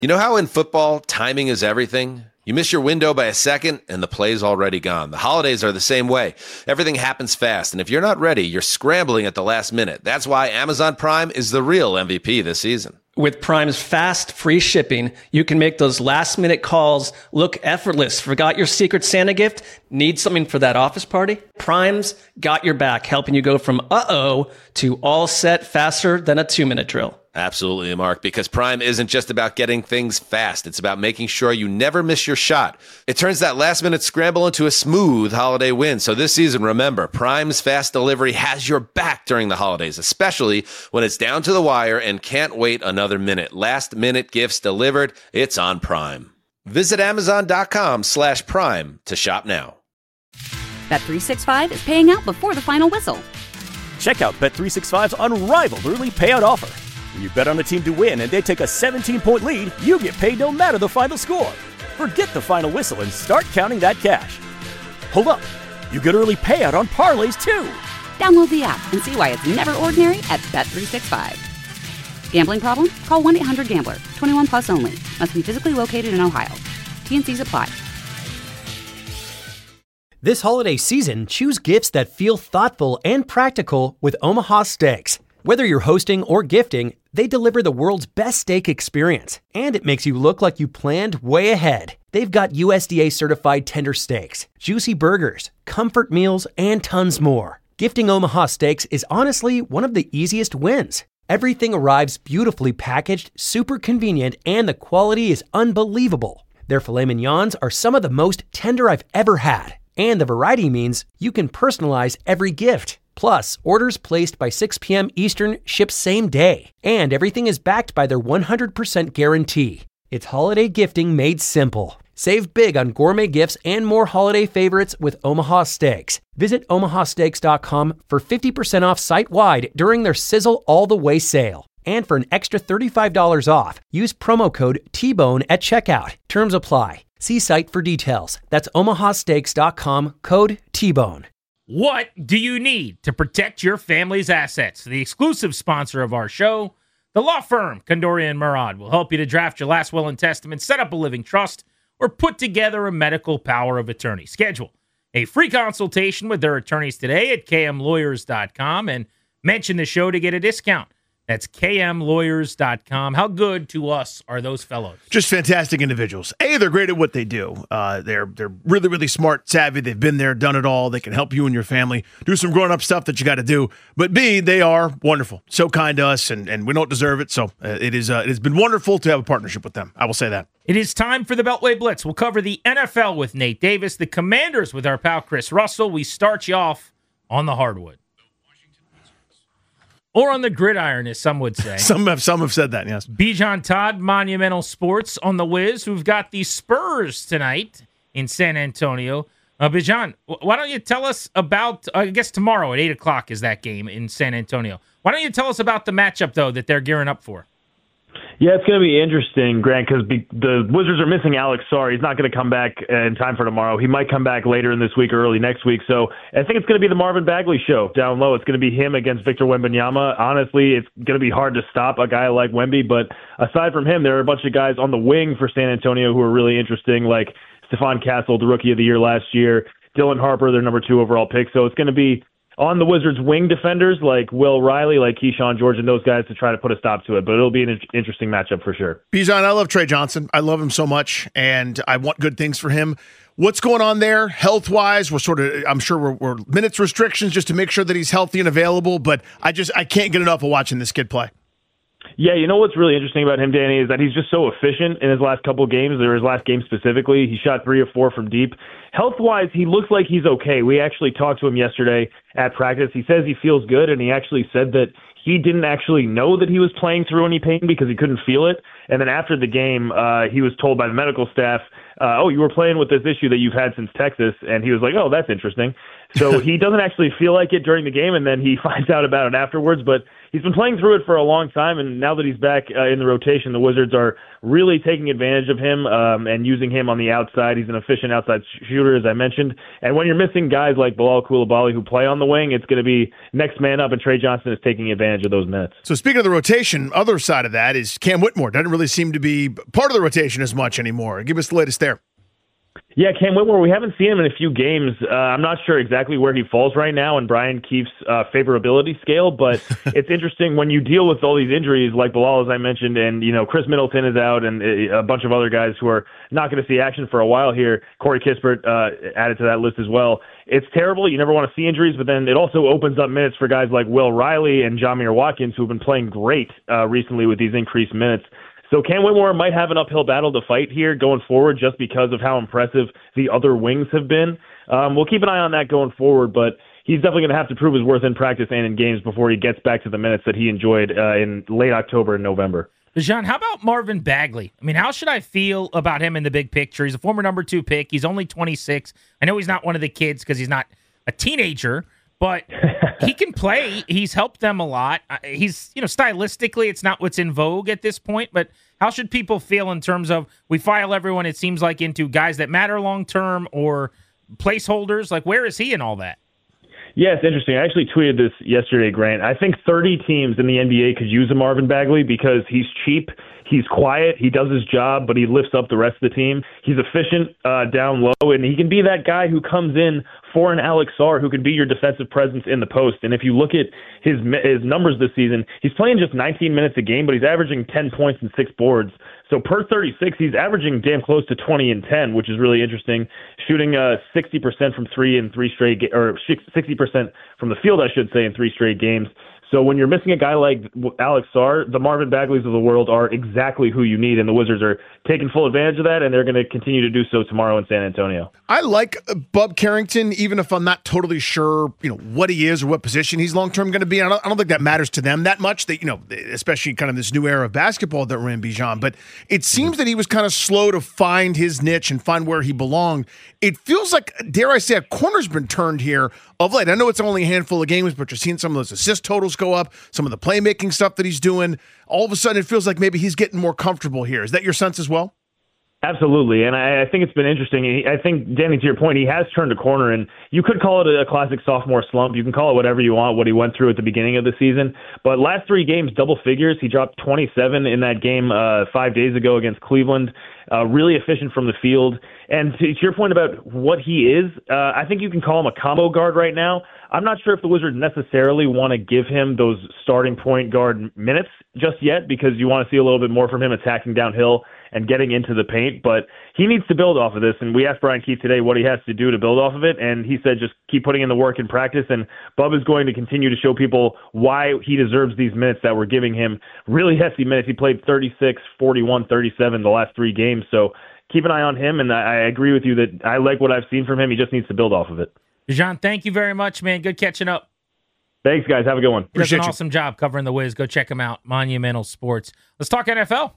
You know how in football, timing is everything? You miss your window by a second, and the play's already gone. The holidays are the same way. Everything happens fast, and if you're not ready, you're scrambling at the last minute. That's why Amazon Prime is the real MVP this season. With Prime's fast, free shipping, you can make those last-minute calls look effortless. Forgot your Secret Santa gift? Need something for that office party? Prime's got your back, helping you go from uh-oh to all set faster than a 2-minute drill. Absolutely, Mark, because Prime isn't just about getting things fast. It's about making sure you never miss your shot. It turns that last-minute scramble into a smooth holiday win. So this season, remember, Prime's fast delivery has your back during the holidays, especially when it's down to the wire and can't wait another minute. Last-minute gifts delivered, it's on Prime. Visit Amazon.com/Prime to shop now. Bet365 is paying out before the final whistle. Check out Bet365's unrivaled early payout offer. When you bet on a team to win and they take a 17-point lead, you get paid no matter the final score. Forget the final whistle and start counting that cash. Hold up. You get early payout on parlays, too. Download the app and see why it's never ordinary at Bet365. Gambling problem? Call 1-800-GAMBLER. 21 plus only. Must be physically located in Ohio. T&Cs apply. This holiday season, choose gifts that feel thoughtful and practical with Omaha Steaks. Whether you're hosting or gifting, they deliver the world's best steak experience, and it makes you look like you planned way ahead. They've got USDA certified tender steaks, juicy burgers, comfort meals, and tons more. Gifting Omaha Steaks is honestly one of the easiest wins. Everything arrives beautifully packaged, super convenient, and the quality is unbelievable. Their filet mignons are some of the most tender I've ever had, and the variety means you can personalize every gift. Plus, orders placed by 6 p.m. Eastern ship same day. And everything is backed by their 100% guarantee. It's holiday gifting made simple. Save big on gourmet gifts and more holiday favorites with Omaha Steaks. Visit omahasteaks.com for 50% off site-wide during their Sizzle All the Way sale. And for an extra $35 off, use promo code TBONE at checkout. Terms apply. See site for details. That's omahasteaks.com, code TBONE. What do you need to protect your family's assets? The exclusive sponsor of our show, the law firm Condoria & Murad, will help you to draft your last will and testament, set up a living trust, or put together a medical power of attorney. Schedule a free consultation with their attorneys today at kmlawyers.com and mention the show to get a discount. That's kmlawyers.com. How good to us are those fellows? Just fantastic individuals. A, they're great at what they do. They're really, really smart, savvy. They've been there, done it all. They can help you and your family do some grown-up stuff that you got to do. But B, they are wonderful. So kind to us, and we don't deserve it. So it has been wonderful to have a partnership with them. I will say that. It is time for the Beltway Blitz. We'll cover the NFL with Nate Davis, the Commanders with our pal Chris Russell. We start you off on the hardwood. Or on the gridiron, as some would say. Some have said that, yes. Bijan Todd, Monumental Sports on the Wiz, who've got the Spurs tonight in San Antonio. Bijan, why don't you tell us about, I guess tomorrow at 8 o'clock is that game in San Antonio. Why don't you tell us about the matchup, though, that they're gearing up for? Yeah, it's going to be interesting, Grant, because the Wizards are missing Alex Sarr. He's not going to come back in time for tomorrow. He might come back later in this week or early next week. So I think it's going to be the Marvin Bagley show down low. It's going to be him against Victor Wembanyama. Honestly, it's going to be hard to stop a guy like Wemby. But aside from him, there are a bunch of guys on the wing for San Antonio who are really interesting, like Stephon Castle, the Rookie of the Year last year, Dylan Harper, their number 2 overall pick. So it's going to be on the Wizards' wing defenders like Will Riley, like Keyshawn George, and those guys to try to put a stop to it. But it'll be an interesting matchup for sure. Bijan, I love Trey Johnson. I love him so much, and I want good things for him. What's going on there health-wise? I'm sure we're minutes restrictions just to make sure that he's healthy and available, but I can't get enough of watching this kid play. Yeah, you know what's really interesting about him, Danny, is that he's just so efficient in his last couple of games, or his last game specifically. He shot 3 of 4 from deep. Health-wise, he looks like he's okay. We actually talked to him yesterday at practice. He says he feels good, and he actually said that he didn't actually know that he was playing through any pain because he couldn't feel it. And then after the game, he was told by the medical staff, you were playing with this issue that you've had since Texas. And he was like, oh, that's interesting. So he doesn't actually feel like it during the game, and then he finds out about it afterwards. But he's been playing through it for a long time, and now that he's back in the rotation, the Wizards are really taking advantage of him and using him on the outside. He's an efficient outside shooter, as I mentioned. And when you're missing guys like Bilal Coulibaly who play on the wing, it's going to be next man up, and Trey Johnson is taking advantage of those minutes. So speaking of the rotation, other side of that is Cam Whitmore. Doesn't really seem to be part of the rotation as much anymore. Give us the latest there. Yeah, Cam Whitmore, we haven't seen him in a few games. I'm not sure exactly where he falls right now in Brian Keefe's favorability scale, but it's interesting when you deal with all these injuries like Bilal, as I mentioned, and Chris Middleton is out, and a bunch of other guys who are not going to see action for a while here. Corey Kispert added to that list as well. It's terrible. You never want to see injuries, but then it also opens up minutes for guys like Will Riley and Jamir Watkins, who have been playing great recently with these increased minutes. So Cam Whitmore might have an uphill battle to fight here going forward just because of how impressive the other wings have been. We'll keep an eye on that going forward, but he's definitely going to have to prove his worth in practice and in games before he gets back to the minutes that he enjoyed in late October and November. John, how about Marvin Bagley? I mean, how should I feel about him in the big picture? He's a former number 2 pick. He's only 26. I know he's not one of the kids because he's not a teenager, but he can play. He's helped them a lot. He's, stylistically, it's not what's in vogue at this point, but how should people feel in terms of we file everyone, it seems like, into guys that matter long-term or placeholders? Like, where is he in all that? Yeah, it's interesting. I actually tweeted this yesterday, Grant. I think 30 teams in the NBA could use a Marvin Bagley because he's cheap, he's quiet, he does his job, but he lifts up the rest of the team. He's efficient down low, and he can be that guy who comes in for an Alex Sarr who can be your defensive presence in the post. And if you look at his numbers this season, he's playing just 19 minutes a game, but he's averaging 10 points and 6 boards. So per 36, he's averaging damn close to 20 and 10, which is really interesting. Shooting 60% from three in 3 straight, or 60% from the field, I should say, in 3 straight games. So when you're missing a guy like Alex Sarr, the Marvin Bagleys of the world are exactly who you need, and the Wizards are taking full advantage of that, and they're going to continue to do so tomorrow in San Antonio. I like Bub Carrington, even if I'm not totally sure, what he is or what position he's long-term going to be. I don't think that matters to them that much, that, especially kind of this new era of basketball that we're in, Bijan. But it seems that he was kind of slow to find his niche and find where he belonged. It feels like, dare I say, a corner's been turned here of late. I know it's only a handful of games, but you're seeing some of those assist totals go up, some of the playmaking stuff that he's doing. All of a sudden, it feels like maybe he's getting more comfortable here. Is that your sense as well? Absolutely, and I think it's been interesting. I think, Danny, to your point, he has turned a corner, and you could call it a classic sophomore slump. You can call it whatever you want, what he went through at the beginning of the season. But last 3 games, double figures. He dropped 27 in that game 5 days ago against Cleveland. Really efficient from the field. And to your point about what he is, I think you can call him a combo guard right now. I'm not sure if the Wizards necessarily want to give him those starting point guard minutes just yet because you want to see a little bit more from him attacking downhill and getting into the paint, but he needs to build off of this. And we asked Brian Keefe today what he has to do to build off of it, and he said just keep putting in the work in practice, and Bub is going to continue to show people why he deserves these minutes that we're giving him. Really hefty minutes. He played 36, 41, 37 the last 3 games, so keep an eye on him, and I agree with you that I like what I've seen from him. He just needs to build off of it. John, thank you very much, man. Good catching up. Thanks, guys. Have a good one. He does an awesome job covering the Wiz. Go check him out. Monumental Sports. Let's talk NFL.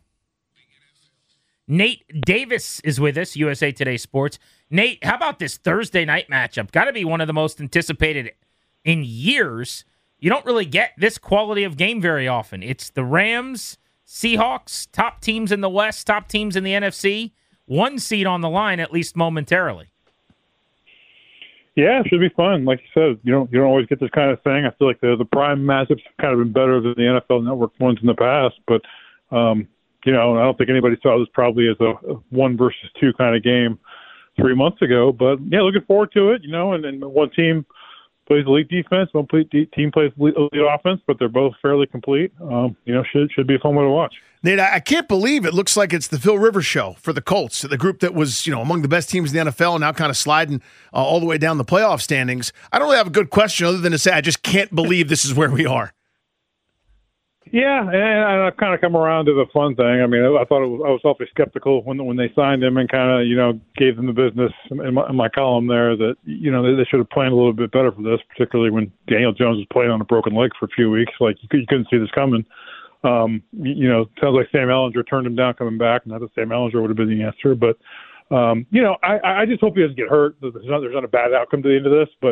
Nate Davis is with us, USA Today Sports. Nate, how about this Thursday night matchup? Got to be one of the most anticipated in years. You don't really get this quality of game very often. It's the Rams, Seahawks, top teams in the West, top teams in the NFC. 1 seed on the line, at least momentarily. Yeah, it should be fun. Like you said, you don't always get this kind of thing. I feel like the prime matchups have kind of been better than the NFL Network ones in the past, but I don't think anybody saw this probably as a 1 versus 2 kind of game 3 months ago. But yeah, looking forward to it. And one team plays elite defense, one team plays elite offense, but they're both fairly complete. Should be a fun one to watch. Nate, I can't believe it looks like it's the Phil Rivers show for the Colts, the group that was, among the best teams in the NFL and now kind of sliding all the way down the playoff standings. I don't really have a good question other than to say I just can't believe this is where we are. Yeah, and I've kind of come around to the fun thing. I mean, I was awfully skeptical when they signed him and kind of, gave them the business in my column there that, they should have planned a little bit better for this, particularly when Daniel Jones was playing on a broken leg for a few weeks. Like, you couldn't see this coming. Sounds like Sam Ehlinger turned him down coming back, and not that Sam Ehlinger would have been the answer. But, I just hope he doesn't get hurt. There's not a bad outcome to the end of this, but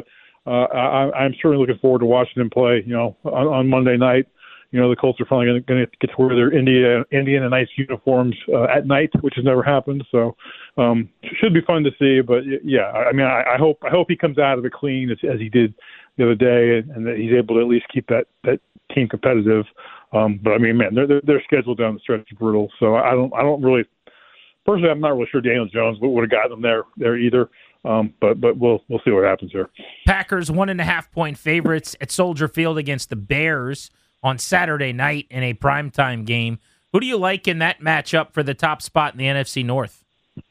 I'm certainly looking forward to watching them play. On Monday night. The Colts are finally going to get to wear their Indian and nice uniforms at night, which has never happened. So should be fun to see. But yeah, I hope he comes out of it clean as he did the other day, and that he's able to at least keep that team competitive. But man, their schedule down the stretch is brutal. So I don't really personally. I'm not really sure Daniel Jones would have gotten them there either. But we'll see what happens here. Packers 1.5-point favorites at Soldier Field against the Bears on Saturday night in a primetime game. Who do you like in that matchup for the top spot in the NFC North?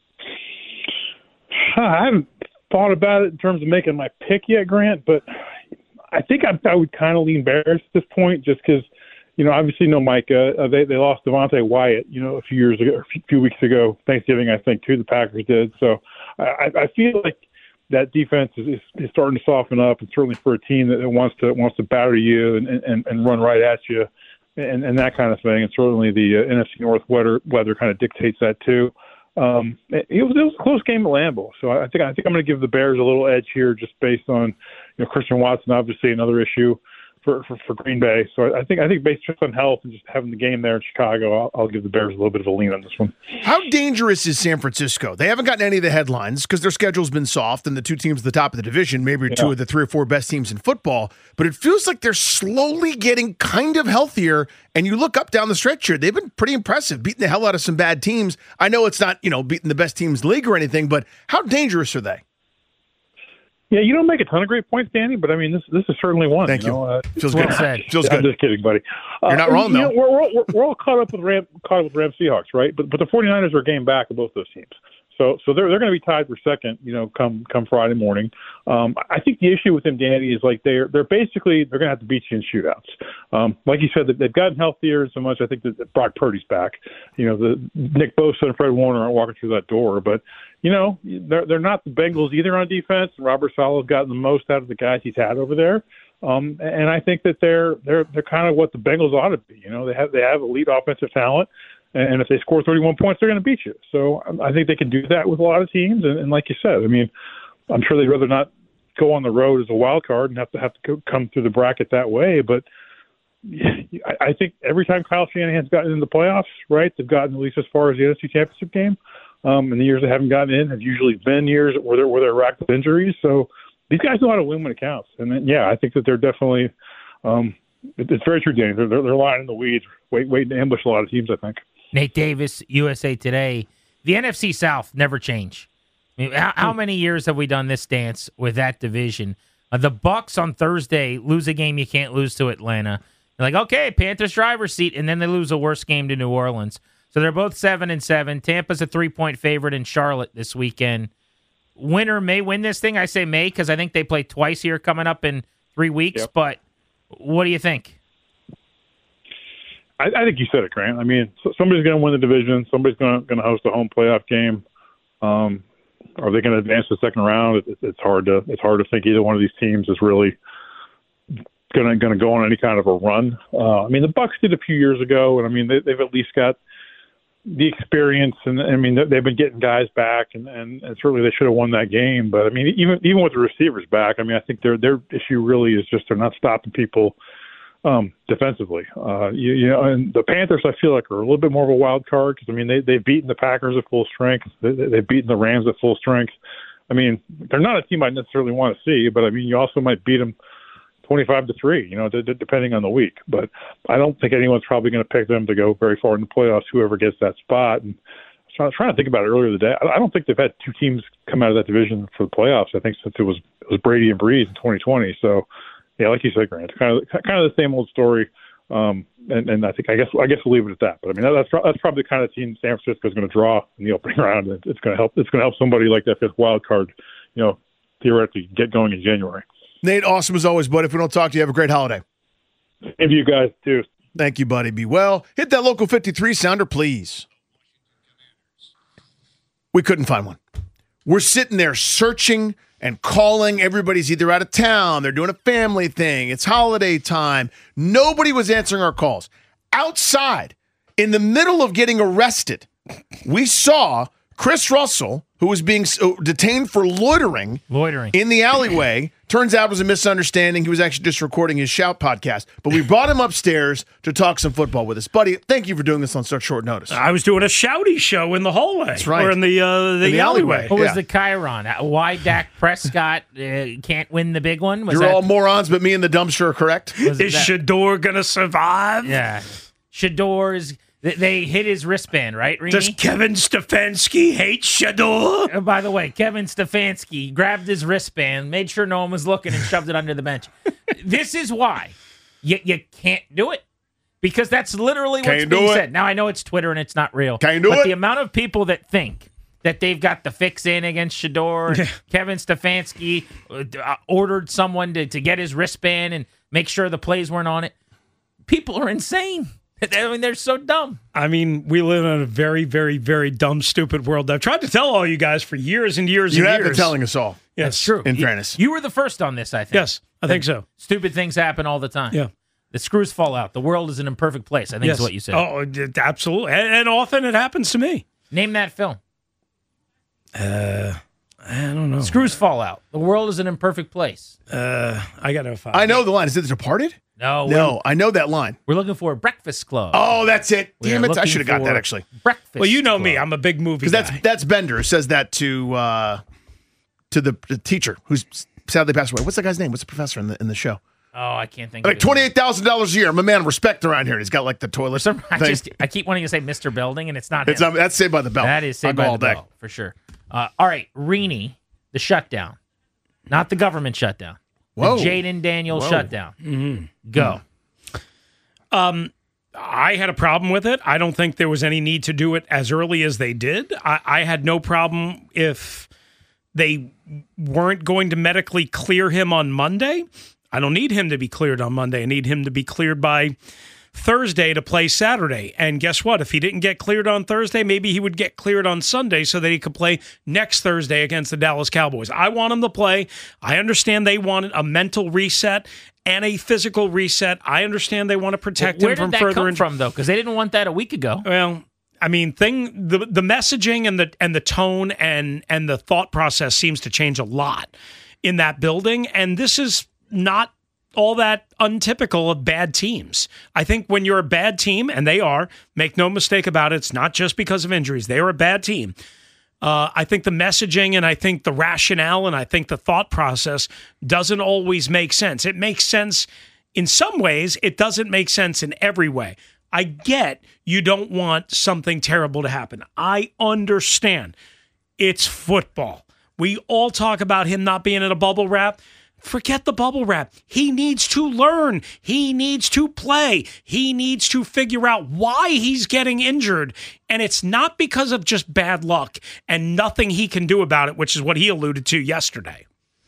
I haven't thought about it in terms of making my pick yet, Grant, but I think I would kind of lean Bears at this point just because, obviously Micah. They lost Devontae Wyatt, a few years ago, or a few weeks ago, Thanksgiving, I think, too, the Packers did. So I feel like that defense is starting to soften up, and certainly for a team that wants to batter you and run right at you, and that kind of thing. And certainly the NFC North weather kind of dictates that too. It was a close game at Lambeau, so I think I'm going to give the Bears a little edge here, just based on Christian Watson, obviously another issue for Green Bay. So I think based just on health and just having the game there in Chicago, I'll give the Bears a little bit of a lean on this one. How dangerous is San Francisco? They haven't gotten any of the headlines because their schedule's been soft, and the two teams at the top of the division maybe are two of the 3 or 4 best teams in football, but it feels like they're slowly getting kind of healthier, and you look up down the stretch here, they've been pretty impressive, beating the hell out of some bad teams. I know it's not, beating the best teams in the league or anything, but how dangerous are they? Yeah, you don't make a ton of great points, Danny, but this is certainly one. Thank you. Feels good. Feels good. I'm just kidding, buddy. You're not wrong, though. We're all caught up with Rams Seahawks, right? But the 49ers are a game back of both those teams. So they're going to be tied for second, come Friday morning. I think the issue with them, Danny, is like they're going to have to beat you in shootouts. Like you said, they've gotten healthier so much. I think that Brock Purdy's back. The Nick Bosa and Fred Warner aren't walking through that door, but they're not the Bengals either on defense. Robert Saleh's gotten the most out of the guys he's had over there. And I think that they're kind of what the Bengals ought to be. They have elite offensive talent. And if they score 31 points, they're going to beat you. So I think they can do that with a lot of teams. And like you said, I'm sure they'd rather not go on the road as a wild card and have to come through the bracket that way. But I think every time Kyle Shanahan's gotten in the playoffs, right, they've gotten at least as far as the NFC Championship game. And the years they haven't gotten in have usually been years where they're racked with injuries. So these guys know how to win when it counts. And then, I think that they're definitely it's very true, Danny. They're lying in the weeds, waiting to ambush a lot of teams, I think. Nate Davis, USA Today. The NFC South never change. How many years have we done this dance with that division? The Bucs on Thursday lose a game you can't lose to Atlanta. They're like, okay, Panthers driver's seat, and then they lose a worse game to New Orleans. So they're both 7-7. Tampa's a 3-point favorite in Charlotte this weekend. Winner may win this thing. I say may because I think they play twice here coming up in 3 weeks. Yep. But what do you think? I think you said it, Grant. Somebody's going to win the division. Somebody's going to host a home playoff game. Are they going to advance to the second round? It's hard to think either one of these teams is really going to go on any kind of a run. The Bucs did a few years ago, and they've at least got the experience, and they've been getting guys back, and certainly they should have won that game. But even with the receivers back, I think their issue really is just they're not stopping people defensively. And the Panthers, I feel like, are a little bit more of a wild card because they've beaten the Packers at full strength. They've beaten the Rams at full strength. They're not a team I necessarily want to see, but you also might beat them 25-3, depending on the week. But I don't think anyone's probably going to pick them to go very far in the playoffs, whoever gets that spot. And I was trying to think about it earlier today. I don't think they've had 2 teams come out of that division for the playoffs. I think since it was Brady and Breeze in 2020. So, yeah, like you said, Grant, kind of the same old story. And I guess we'll leave it at that. But that's probably the kind of team San Francisco is going to draw in the opening round. It's going to help. It's going to help somebody like that fifth wild card, theoretically get going in January. Nate, awesome as always, bud. If we don't talk to you, have a great holiday. Same to you guys, too. Thank you, buddy. Be well. Hit that local 53 sounder, please. We couldn't find one. We're sitting there searching and calling. Everybody's either out of town, they're doing a family thing, it's holiday time. Nobody was answering our calls. Outside, in the middle of getting arrested, we saw Chris Russell, who was being detained for loitering in the alleyway. Turns out it was a misunderstanding. He was actually just recording his Shout podcast. But we brought him upstairs to talk some football with us. Buddy, thank you for doing this on such short notice. I was doing a Shouty show in the hallway. That's right. Or in the alleyway. What was the Chiron? Why Dak Prescott can't win the big one? You're all morons, but me and the dumpster are correct. Is Shador going to survive? Yeah. Shador's... They hit his wristband, right, Rini? Does Kevin Stefanski hate Shador? By the way, Kevin Stefanski grabbed his wristband, made sure no one was looking, and shoved it under the bench. This is why you can't do it. Because that's literally what's being said. Now, I know it's Twitter and it's not real. Can't do it. But the amount of people that think that they've got the fix in against Shador, Kevin Stefanski ordered someone to get his wristband and make sure the plays weren't on it. People are insane. I mean, they're so dumb. I mean, we live in a very, very, very dumb, stupid world. I've tried to tell all you guys for years and years and years. You have been telling us all. Yes. That's true. In fairness. You were the first on this, I think. Yes, I think so. Stupid things happen all the time. Yeah. The screws fall out. The world is an imperfect place, I think is what you said. Oh, absolutely. And often it happens to me. Name that film. I don't know. Screws fall out. The world is an imperfect place. I got to find I know the line. Is it The Departed? No, I know that line. We're looking for a Breakfast Club. Oh, that's it. We Damn are it. I looking should have got for that, actually. Breakfast Well, you know Club. me. I'm a big movie guy. Because that's Bender who says that to the teacher who's sadly passed away. What's that guy's name? What's the professor in the show? Oh, I can't think Like of it. $28,000 a year. I'm a man of respect around here. He's got like the toilet thing. I keep wanting to say Mr. Belding, and it's not him. That's Saved by the Bell. That is Saved by the Bell, for sure. All right, Rini, the shutdown. Not the government shutdown. Whoa. The Jaden Daniels shutdown. Mm-hmm. Go. I had a problem with it. I don't think there was any need to do it as early as they did. I had no problem if they weren't going to medically clear him on Monday. I don't need him to be cleared on Monday. I need him to be cleared by Thursday to play Saturday. And guess what? If he didn't get cleared on Thursday, maybe he would get cleared on Sunday so that he could play next Thursday against the Dallas Cowboys. I want him to play. I understand they wanted a mental reset and a physical reset. I understand they want to protect him from further injury. Where did that come from, though? Because they didn't want that a week ago. Well, I mean, the messaging and the tone and the thought process seems to change a lot in that building, and this is not all that untypical of bad teams. I think when you're a bad team, and they are, make no mistake about it, it's not just because of injuries. They are a bad team. I think the messaging and I think the rationale and I think the thought process doesn't always make sense. It makes sense in some ways. It doesn't make sense in every way. I get you don't want something terrible to happen. I understand. It's football. We all talk about him not being in a bubble wrap. Forget the bubble wrap. He needs to learn. He needs to play. He needs to figure out why he's getting injured. And it's not because of just bad luck and nothing he can do about it, which is what he alluded to yesterday.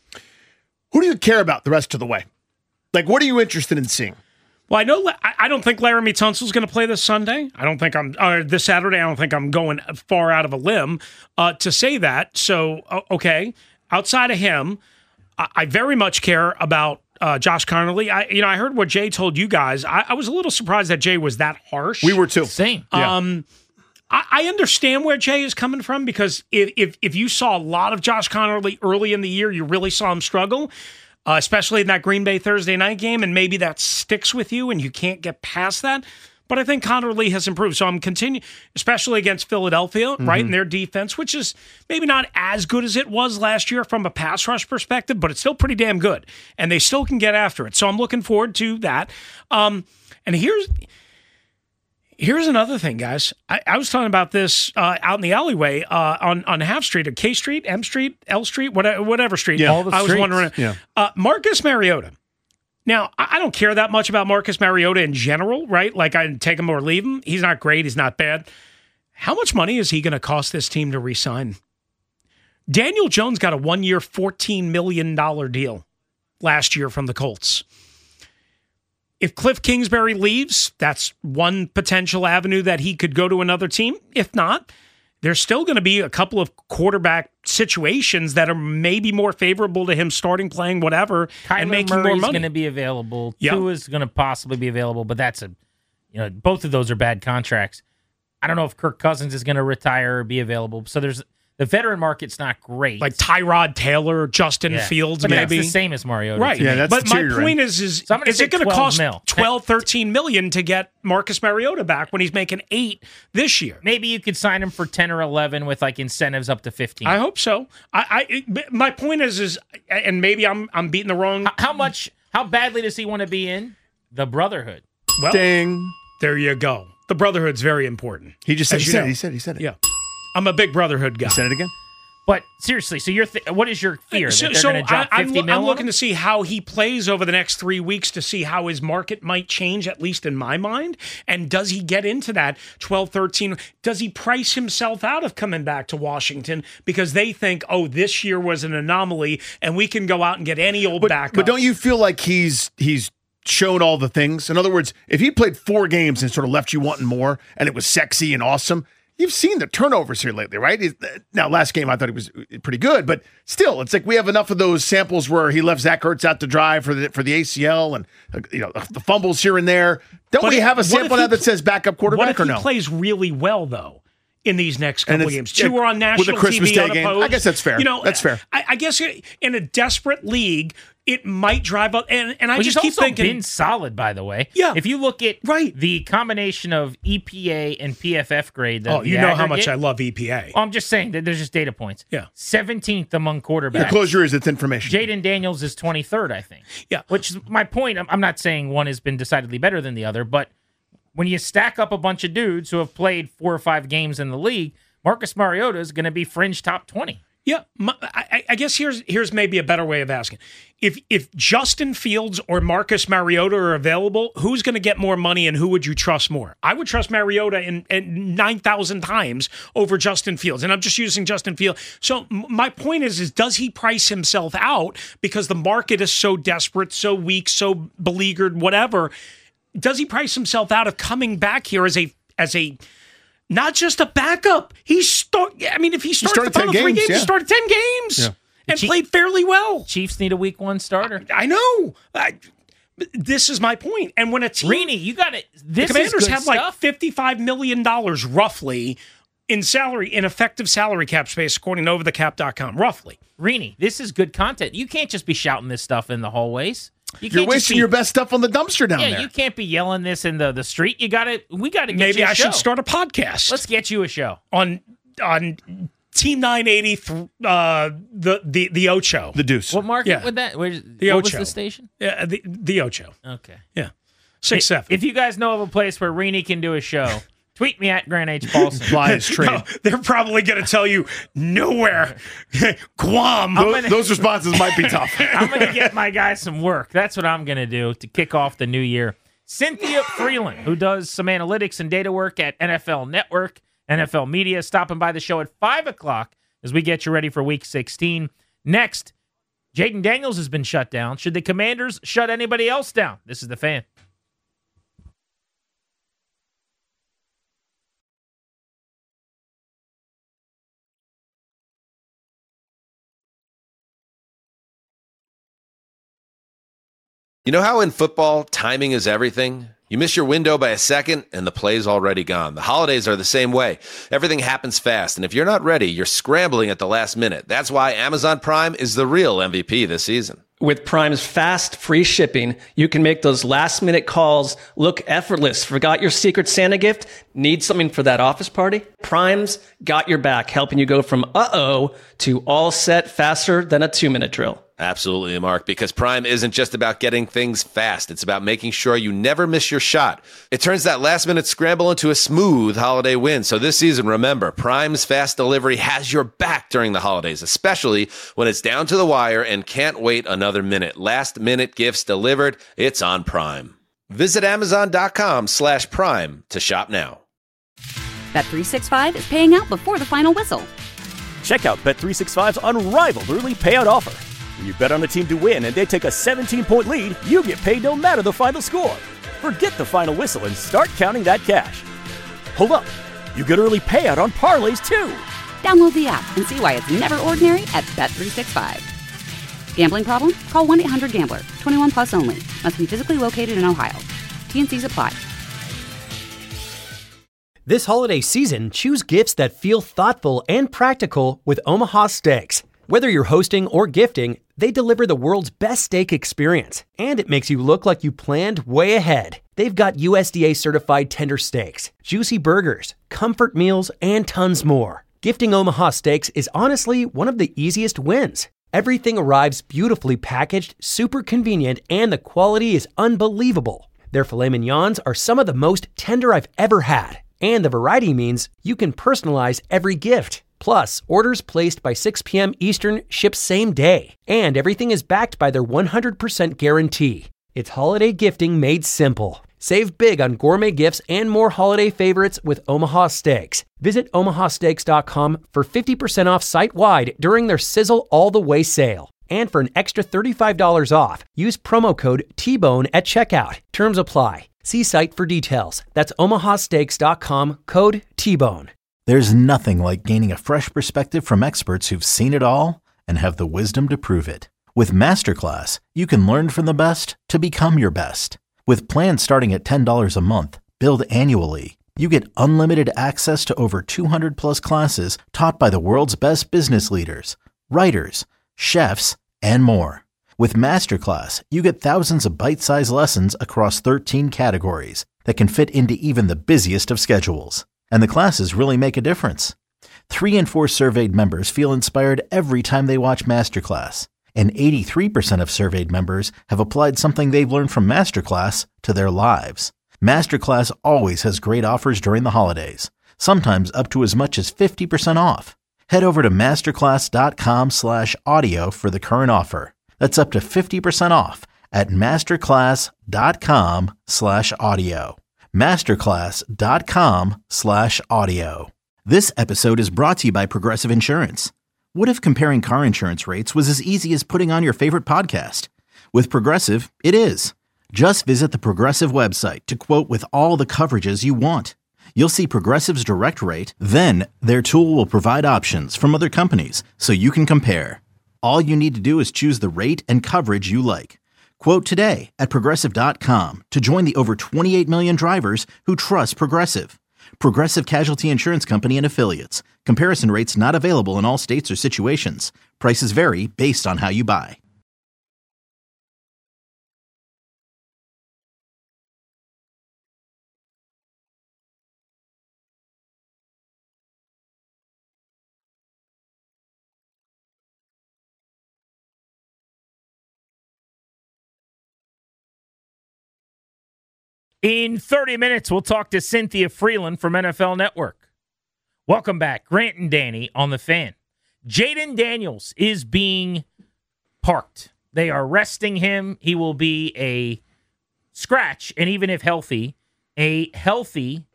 Who do you care about the rest of the way? Like, what are you interested in seeing? Well, I don't think Laramie Tunsil's going to play this Sunday. This Saturday. I don't think I'm going far out of a limb to say that. So, okay, outside of him, I very much care about Josh Conerly. I heard what Jay told you guys. I was a little surprised that Jay was that harsh. We were too. Same. Yeah. I understand where Jay is coming from because if you saw a lot of Josh Conerly early in the year, you really saw him struggle, especially in that Green Bay Thursday night game, and maybe that sticks with you and you can't get past that. But I think Conerly has improved. So I'm continuing, especially against Philadelphia, right, in their defense, which is maybe not as good as it was last year from a pass rush perspective, but it's still pretty damn good. And they still can get after it. So I'm looking forward to that. And here's another thing, guys. I was talking about this out in the alleyway on Half Street, or K Street, M Street, L Street, whatever street. Yeah. All the I was streets. wondering. Yeah. Marcus Mariota. Now, I don't care that much about Marcus Mariota in general, right? Like, I take him or leave him. He's not great. He's not bad. How much money is he going to cost this team to re-sign? Daniel Jones got a 1-year, $14 million deal last year from the Colts. If Cliff Kingsbury leaves, that's one potential avenue that he could go to another team. If not, there's still going to be a couple of quarterback situations that are maybe more favorable to him starting, playing, whatever, and making more Murray's money. going to be available. Yep. Tua's going to possibly be available, but both of those are bad contracts. I don't know if Kirk Cousins is going to retire or be available. So there's The veteran market's not great. Like Tyrod Taylor, Justin Fields, but maybe. That's the same as Mariota. Right. Yeah, that's but my deteriorating. point is it going to cost 12, 13 million to get Marcus Mariota back when he's making 8 this year? Maybe you could sign him for 10 or 11 with like incentives up to 15. I hope so. My point is, and maybe I'm beating the wrong. How badly does he want to be in the Brotherhood? Well, Ding. There you go. The Brotherhood's very important. He just said, As he you said, know. it, he said, it, he said it. Yeah. I'm a big Brotherhood guy. He said it again. But seriously, so what is your fear? That they're going to drop 50 I'm mil on looking him? to see how he plays over the next 3 weeks to see how his market might change, at least in my mind. And does he get into that 12, 13? Does he price himself out of coming back to Washington because they think, oh, this year was an anomaly and we can go out and get any old backup? But don't you feel like he's shown all the things? In other words, if he played 4 games and sort of left you wanting more and it was sexy and awesome, you've seen the turnovers here lately, right? Now, last game I thought he was pretty good, but still, it's like we have enough of those samples where he left Zach Ertz out to dry for the ACL and the fumbles here and there. Don't we have a sample now that says backup quarterback or no? What if he plays really well, though, in these next couple of games? 2 are on national with the Christmas TV Day unopposed. game. I guess that's fair. That's fair. I guess in a desperate league, it might drive up. And I Which just has keep also thinking, been solid, by the way. Yeah. If you look at the combination of EPA and PFF grade, you know how much I love EPA. Well, I'm just saying that there's just data points. Yeah. 17th among quarterbacks. Yeah, close your ears. It's information. Jaden Daniels is 23rd, I think. Yeah. Which is my point. I'm not saying one has been decidedly better than the other, but when you stack up a bunch of dudes who have played 4 or 5 games in the league, Marcus Mariota is going to be fringe top 20. Yeah, I guess here's maybe a better way of asking. If Justin Fields or Marcus Mariota are available, who's going to get more money and who would you trust more? I would trust Mariota in 9,000 times over Justin Fields, and I'm just using Justin Fields. So my point is does he price himself out because the market is so desperate, so weak, so beleaguered, whatever? Does he price himself out of coming back here as a not just a backup? If he started the final 3 games, he started 10 games and played fairly well. Chiefs need a week 1 starter. I know. This is my point. And when a team... Rini, you got it. The Commanders have like $55 million roughly in effective salary cap space, according to overthecap.com, roughly. Rini, this is good content. You can't just be shouting this stuff in the hallways. You're wasting your best stuff on the dumpster down there. Yeah, you can't be yelling this in the street. We got to get you a show. Maybe I should start a podcast. Let's get you a show. On Team 980, the Ocho. The Deuce. What market would that? What was the station? Yeah, the Ocho. Okay. Yeah. 6-7. If you guys know of a place where Rini can do a show, tweet me at Grant H. Paulson. Fly his trade. No, they're probably going to tell you nowhere. Guam. Those responses might be tough. I'm going to get my guys some work. That's what I'm going to do to kick off the new year. Cynthia Freeland, who does some analytics and data work at NFL Network, NFL Media, stopping by the show at 5 o'clock as we get you ready for Week 16. Next, Jaden Daniels has been shut down. Should the Commanders shut anybody else down? This is The Fan. You know how in football, timing is everything? You miss your window by a second, and the play's already gone. The holidays are the same way. Everything happens fast, and if you're not ready, you're scrambling at the last minute. That's why Amazon Prime is the real MVP this season. With Prime's fast, free shipping, you can make those last-minute calls look effortless. Forgot your Secret Santa gift? Need something for that office party? Prime's got your back, helping you go from uh-oh to all set faster than a 2-minute drill. Absolutely, Mark, because Prime isn't just about getting things fast. It's about making sure you never miss your shot. It turns that last-minute scramble into a smooth holiday win. So this season, remember, Prime's fast delivery has your back during the holidays, especially when it's down to the wire and can't wait another minute. Last-minute gifts delivered. It's on Prime. Visit Amazon.com/Prime to shop now. Bet365 is paying out before the final whistle. Check out Bet365's unrivaled early payout offer. When you bet on a team to win and they take a 17-point lead, you get paid no matter the final score. Forget the final whistle and start counting that cash. Hold up. You get early payout on parlays, too. Download the app and see why it's never ordinary at Bet365. Gambling problem? Call 1-800-GAMBLER. 21 plus only. Must be physically located in Ohio. T&Cs apply. This holiday season, choose gifts that feel thoughtful and practical with Omaha Steaks. Whether you're hosting or gifting, they deliver the world's best steak experience, and it makes you look like you planned way ahead. They've got USDA certified tender steaks, juicy burgers, comfort meals, and tons more. Gifting Omaha Steaks is honestly one of the easiest wins. Everything arrives beautifully packaged, super convenient, and the quality is unbelievable. Their filet mignons are some of the most tender I've ever had. And the variety means you can personalize every gift. Plus, orders placed by 6 p.m. Eastern ship same day. And everything is backed by their 100% guarantee. It's holiday gifting made simple. Save big on gourmet gifts and more holiday favorites with Omaha Steaks. Visit omahasteaks.com for 50% off site-wide during their Sizzle All the Way sale. And for an extra $35 off, use promo code TBONE at checkout. Terms apply. See site for details. That's omahasteaks.com, code TBONE. There's nothing like gaining a fresh perspective from experts who've seen it all and have the wisdom to prove it. With Masterclass, you can learn from the best to become your best. With plans starting at $10 a month, billed annually, you get unlimited access to over 200 plus classes taught by the world's best business leaders, writers, chefs, and more. With Masterclass, you get thousands of bite-sized lessons across 13 categories that can fit into even the busiest of schedules. And the classes really make a difference. 3 in 4 surveyed members feel inspired every time they watch Masterclass. And 83% of surveyed members have applied something they've learned from Masterclass to their lives. Masterclass always has great offers during the holidays, sometimes up to as much as 50% off. Head over to masterclass.com/audio for the current offer. That's up to 50% off at masterclass.com/audio. masterclass.com/audio. This episode is brought to you by Progressive Insurance. What if comparing car insurance rates was as easy as putting on your favorite podcast? With Progressive, it is. Just visit the Progressive website to quote with all the coverages you want. You'll see Progressive's direct rate, then their tool will provide options from other companies so you can compare. All you need to do is choose the rate and coverage you like. Quote today at Progressive.com to join the over 28 million drivers who trust Progressive. Progressive Casualty Insurance Company and Affiliates. Comparison rates not available in all states or situations. Prices vary based on how you buy. In 30 minutes, we'll talk to Cynthia Freeland from NFL Network. Welcome back. Grant and Danny on The Fan. Jayden Daniels is being parked. They are resting him. He will be a scratch, and even if healthy, a healthy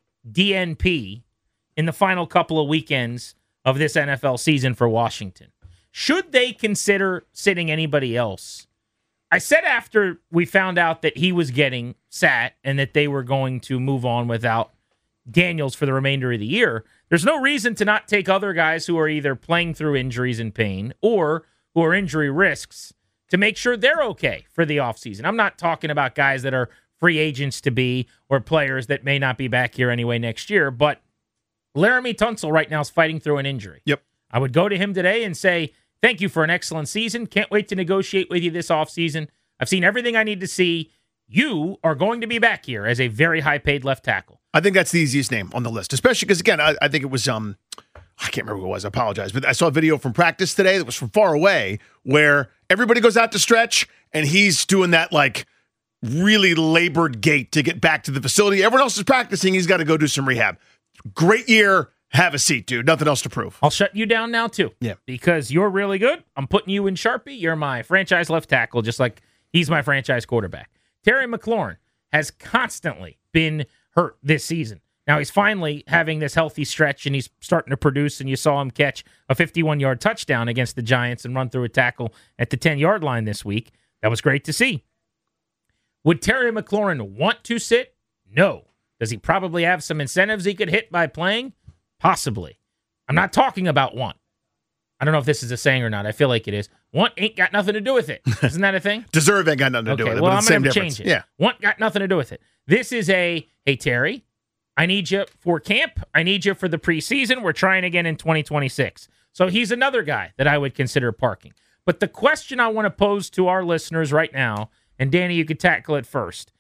DNP in the final couple of weekends of this NFL season for Washington. Should they consider sitting anybody else? I said after we found out that he was getting sat and that they were going to move on without Daniels for the remainder of the year, there's no reason to not take other guys who are either playing through injuries and pain or who are injury risks to make sure they're okay for the offseason. I'm not talking about guys that are free agents to be or players that may not be back here anyway next year, but Laramie Tunsil right now is fighting through an injury. Yep. I would go to him today and say, thank you for an excellent season. Can't wait to negotiate with you this offseason. I've seen everything I need to see. You are going to be back here as a very high-paid left tackle. I think that's the easiest name on the list, especially because, again, I think it was, I can't remember who it was. I apologize. But I saw a video from practice today that was from far away where everybody goes out to stretch and he's doing that, like, really labored gait to get back to the facility. Everyone else is practicing. He's got to go do some rehab. Great year. Have a seat, dude. Nothing else to prove. I'll shut you down now, too. Yeah. Because you're really good. I'm putting you in Sharpie. You're my franchise left tackle, just like he's my franchise quarterback. Terry McLaurin has constantly been hurt this season. Now he's finally having this healthy stretch, and he's starting to produce, and you saw him catch a 51-yard touchdown against the Giants and run through a tackle at the 10-yard line this week. That was great to see. Would Terry McLaurin want to sit? No. Does he probably have some incentives he could hit by playing? Possibly. I'm not talking about want. I don't know if this is a saying or not. I feel like it is. Want ain't got nothing to do with it. Isn't that a thing? Deserve ain't got nothing to do with it. Well, but I'm same going to difference. change it. Yeah. Want got nothing to do with it. This is hey, Terry, I need you for camp. I need you for the preseason. We're trying again in 2026. So he's another guy that I would consider parking. But the question I want to pose to our listeners right now, and Danny, you could tackle it first.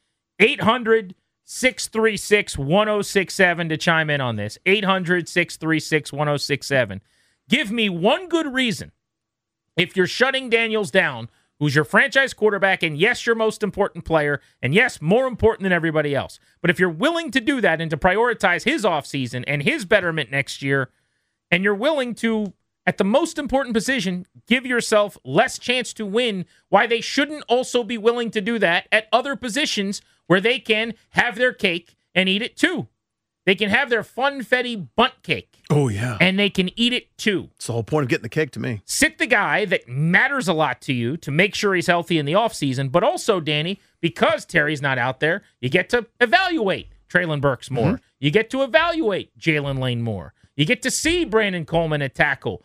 800-636-1067 to chime in on this. 800-636-1067. Give me one good reason, if you're shutting Daniels down, who's your franchise quarterback, and yes, your most important player, and yes, more important than everybody else. But if you're willing to do that and to prioritize his offseason and his betterment next year, and you're willing to, at the most important position, give yourself less chance to win, why they shouldn't also be willing to do that at other positions where they can have their cake and eat it too. They can have their funfetti bunt cake. Oh, yeah. And they can eat it too. It's the whole point of getting the cake to me. Sit the guy that matters a lot to you to make sure he's healthy in the offseason. But also, Danny, because Terry's not out there, you get to evaluate Treylon Burks more. Mm-hmm. You get to evaluate Jalen Lane more. You get to see Brandon Coleman at tackle.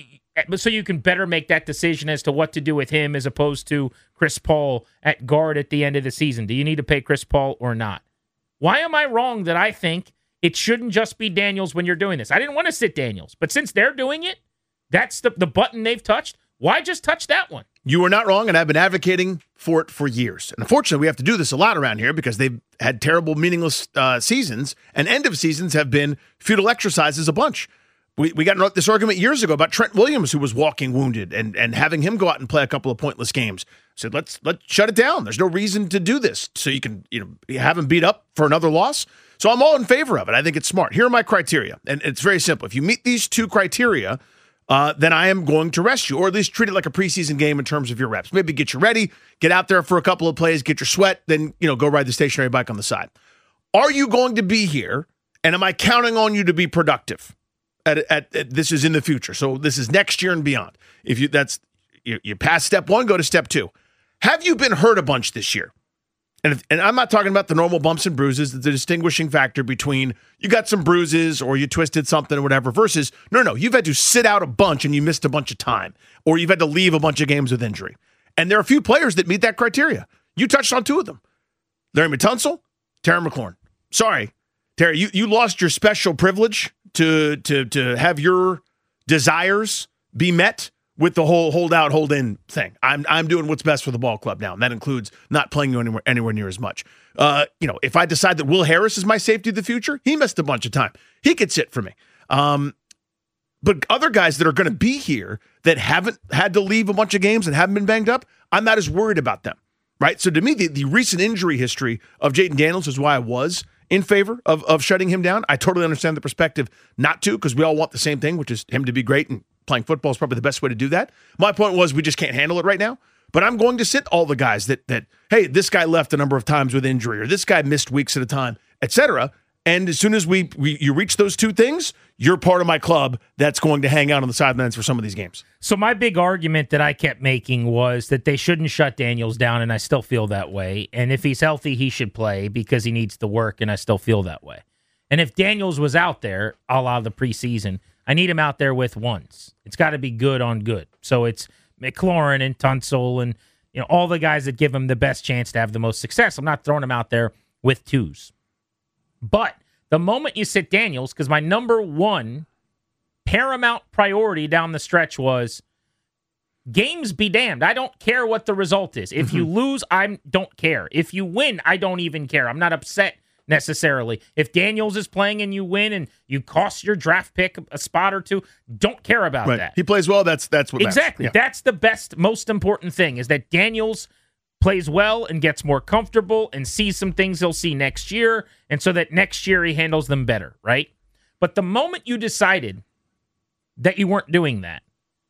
So you can better make that decision as to what to do with him as opposed to Chris Paul at guard at the end of the season. Do you need to pay Chris Paul or not? Why am I wrong that I think it shouldn't just be Daniels when you're doing this? I didn't want to sit Daniels, but since they're doing it, that's the button they've touched. Why just touch that one? You are not wrong, and I've been advocating for it for years. And unfortunately, we have to do this a lot around here because they've had terrible, meaningless seasons, and end of seasons have been futile exercises a bunch. We got this argument years ago about Trent Williams, who was walking wounded, and having him go out and play a couple of pointless games. Said, let's shut it down. There's no reason to do this. So you can have him beat up for another loss. So I'm all in favor of it. I think it's smart. Here are my criteria, and it's very simple. If you meet these two criteria, then I am going to rest you, or at least treat it like a preseason game in terms of your reps. Maybe get you ready, get out there for a couple of plays, get your sweat, then go ride the stationary bike on the side. Are you going to be here, and am I counting on you to be productive? At this is in the future, so this is next year and beyond. If you pass step one, go to step two. Have you been hurt a bunch this year? And I'm not talking about the normal bumps and bruises, the distinguishing factor between you got some bruises or you twisted something or whatever versus no, you've had to sit out a bunch and you missed a bunch of time, or you've had to leave a bunch of games with injury. And there are a few players that meet that criteria. You touched on two of them: Larry Tunsil, Terry McLaurin. Sorry, Terry, you lost your special privilege to have your desires be met with the whole hold out, hold in thing. I'm doing what's best for the ball club now, and that includes not playing you anywhere near as much. If I decide that Will Harris is my safety of the future, he missed a bunch of time. He could sit for me. But other guys that are going to be here that haven't had to leave a bunch of games and haven't been banged up, I'm not as worried about them, right? So to me, the recent injury history of Jayden Daniels is why I was in favor of shutting him down. I totally understand the perspective not to, because we all want the same thing, which is him to be great, and playing football is probably the best way to do that. My point was we just can't handle it right now, but I'm going to sit all the guys that hey, this guy left a number of times with injury, or this guy missed weeks at a time, etc. And as soon as you reach those two things, you're part of my club that's going to hang out on the sidelines for some of these games. So my big argument that I kept making was that they shouldn't shut Daniels down, and I still feel that way. And if he's healthy, he should play because he needs to work, and I still feel that way. And if Daniels was out there, a la the preseason, I need him out there with ones. It's got to be good on good. So it's McLaurin and Tunsil and all the guys that give him the best chance to have the most success. I'm not throwing him out there with twos. But the moment you sit Daniels, because my number one paramount priority down the stretch was games be damned. I don't care what the result is. If you lose, I don't care. If you win, I don't even care. I'm not upset necessarily. If Daniels is playing and you win and you cost your draft pick a spot or two, don't care about that. He plays well, that's what exactly. Yeah. That's the best, most important thing is that Daniels plays well and gets more comfortable and sees some things he'll see next year, and so that next year he handles them better, right? But the moment you decided that you weren't doing that,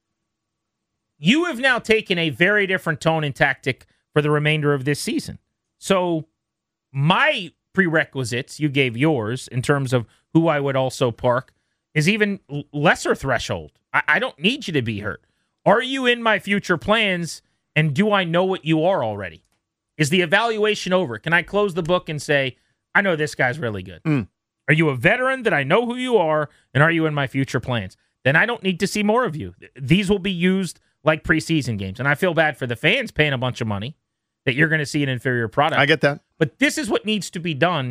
you have now taken a very different tone and tactic for the remainder of this season. So my prerequisites, you gave yours in terms of who I would also park, is even lesser threshold. I don't need you to be hurt. Are you in my future plans, and do I know what you are already? Is the evaluation over? Can I close the book and say, I know this guy's really good? Are you a veteran that I know who you are, and are you in my future plans? Then I don't need to see more of you. These will be used like preseason games, and I feel bad for the fans paying a bunch of money that you're going to see an inferior product. I get that. But this is what needs to be done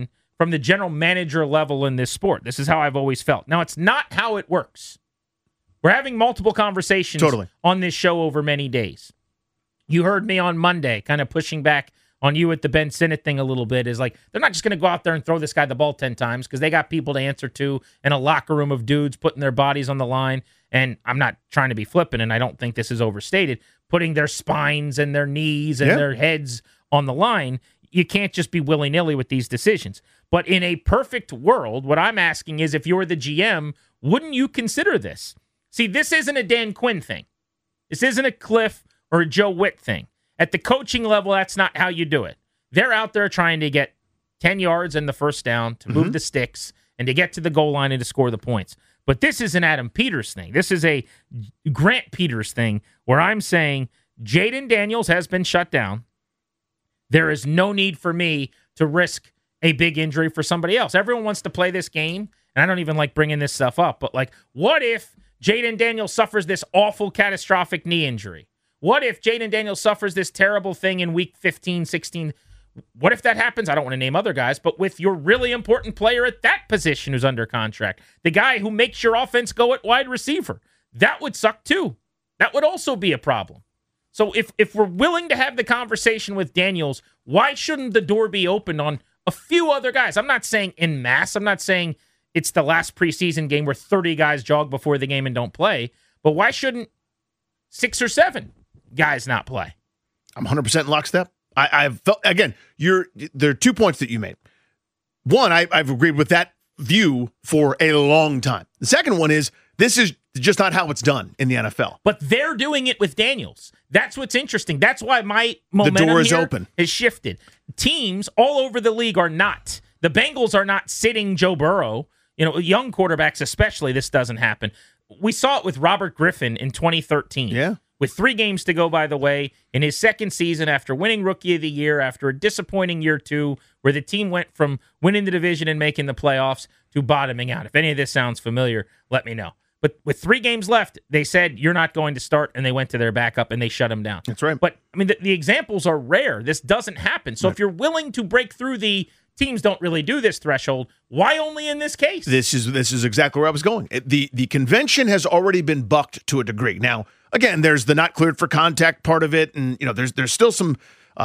from the general manager level in this sport. This is how I've always felt. Now, it's not how it works. We're having multiple conversations on this show over many days. You heard me on Monday kind of pushing back on you at the Ben Sinnott thing a little bit, is like, they're not just going to go out there and throw this guy the ball 10 times because they got people to answer to and a locker room of dudes putting their bodies on the line. And I'm not trying to be flippant, and I don't think this is overstated, putting their spines and their knees and their heads on the line. You can't just be willy-nilly with these decisions. But in a perfect world, what I'm asking is, if you're the GM, wouldn't you consider this? See, this isn't a Dan Quinn thing. This isn't a Cliff or a Joe Witt thing. At the coaching level, that's not how you do it. They're out there trying to get 10 yards and the first down, to move the sticks, and to get to the goal line and to score the points. But this is an Adam Peters thing. This is a Grant Peters thing, where I'm saying Jayden Daniels has been shut down. There is no need for me to risk a big injury for somebody else. Everyone wants to play this game, and I don't even like bringing this stuff up, but like, what if Jayden Daniels suffers this awful catastrophic knee injury? What if Jayden Daniels suffers this terrible thing in week 15, 16? What if that happens? I don't want to name other guys, but with your really important player at that position who's under contract, the guy who makes your offense go at wide receiver, that would suck too. That would also be a problem. So if we're willing to have the conversation with Daniels, why shouldn't the door be opened on a few other guys? I'm not saying en masse. I'm not saying it's the last preseason game where 30 guys jog before the game and don't play, but why shouldn't 6 or 7 guys not play? I'm 100% in lockstep. I've felt, again, there are 2 points that you made. One, I've agreed with that view for a long time. The second one is, this is just not how it's done in the NFL. But they're doing it with Daniels. That's what's interesting. That's why my momentum the door is here open. Has shifted. Teams all over the league are not. The Bengals are not sitting Joe Burrow. You know, young quarterbacks especially, this doesn't happen. We saw it with Robert Griffin in 2013. Yeah. With 3 games to go, by the way, in his second season after winning Rookie of the Year, after a disappointing year 2, where the team went from winning the division and making the playoffs to bottoming out. If any of this sounds familiar, let me know. But with 3 games left, they said, you're not going to start, and they went to their backup, and they shut him down. That's right. But, I mean, the examples are rare. This doesn't happen. So if you're willing to break through the teams don't really do this threshold, why only in this case? This is exactly where I was going. The convention has already been bucked to a degree. Now, again, there's the not cleared for contact part of it, and there's still some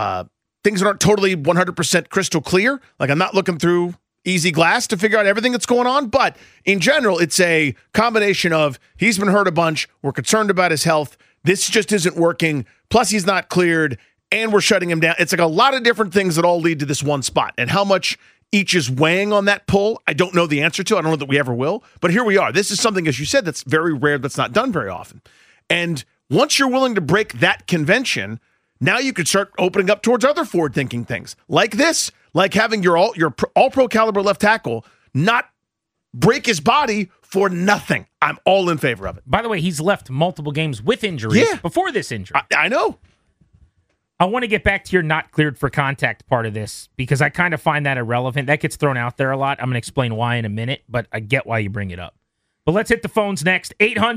things that aren't totally 100% crystal clear. Like, I'm not looking through easy glass to figure out everything that's going on, but in general, it's a combination of he's been hurt a bunch, we're concerned about his health, this just isn't working, plus he's not cleared, and we're shutting him down. It's like a lot of different things that all lead to this one spot, and how much each is weighing on that pull, I don't know the answer to. I don't know that we ever will, but here we are. This is something, as you said, that's very rare, that's not done very often. And once you're willing to break that convention, now you could start opening up towards other forward-thinking things, like this, like having your all-pro caliber left tackle not break his body for nothing. I'm all in favor of it. By the way, he's left multiple games with injuries before this injury. I know. I want to get back to your not cleared for contact part of this, because I kind of find that irrelevant. That gets thrown out there a lot. I'm going to explain why in a minute, but I get why you bring it up. But let's hit the phones next.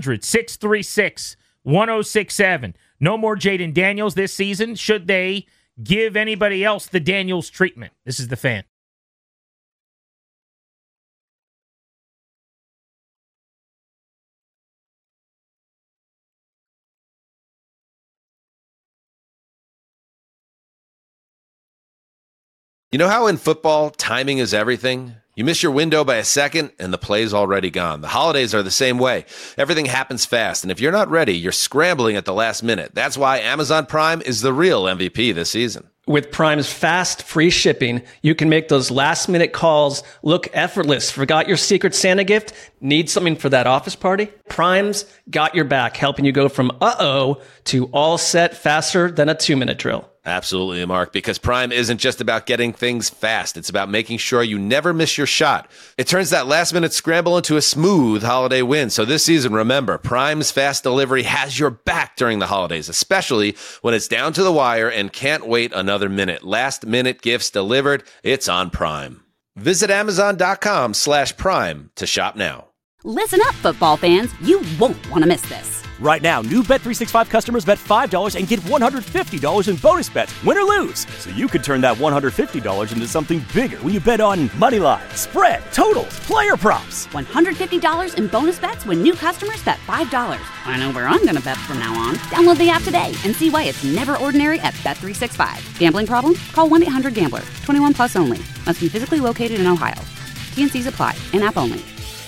800-636-1067. No more Jayden Daniels this season. Should they give anybody else the Daniels treatment? This is The Fan. You know how in football, timing is everything? You miss your window by a second, and the play's already gone. The holidays are the same way. Everything happens fast, and if you're not ready, you're scrambling at the last minute. That's why Amazon Prime is the real MVP this season. With Prime's fast, free shipping, you can make those last-minute calls look effortless. Forgot your Secret Santa gift? Need something for that office party? Prime's got your back, helping you go from uh-oh to all set faster than a 2-minute drill. Absolutely, Mark, because Prime isn't just about getting things fast. It's about making sure you never miss your shot. It turns that last-minute scramble into a smooth holiday win. So this season, remember, Prime's fast delivery has your back during the holidays, especially when it's down to the wire and can't wait another minute. Last-minute gifts delivered. It's on Prime. Visit Amazon.com/Prime to shop now. Listen up, football fans. You won't want to miss this. Right now, new Bet365 customers bet $5 and get $150 in bonus bets, win or lose. So you could turn that $150 into something bigger when you bet on moneyline, spread, totals, player props. $150 in bonus bets when new customers bet $5. I know where I'm going to bet from now on. Download the app today and see why it's never ordinary at Bet365. Gambling problem? Call 1-800-GAMBLER. 21 plus only. Must be physically located in Ohio. T&Cs apply. In-app only.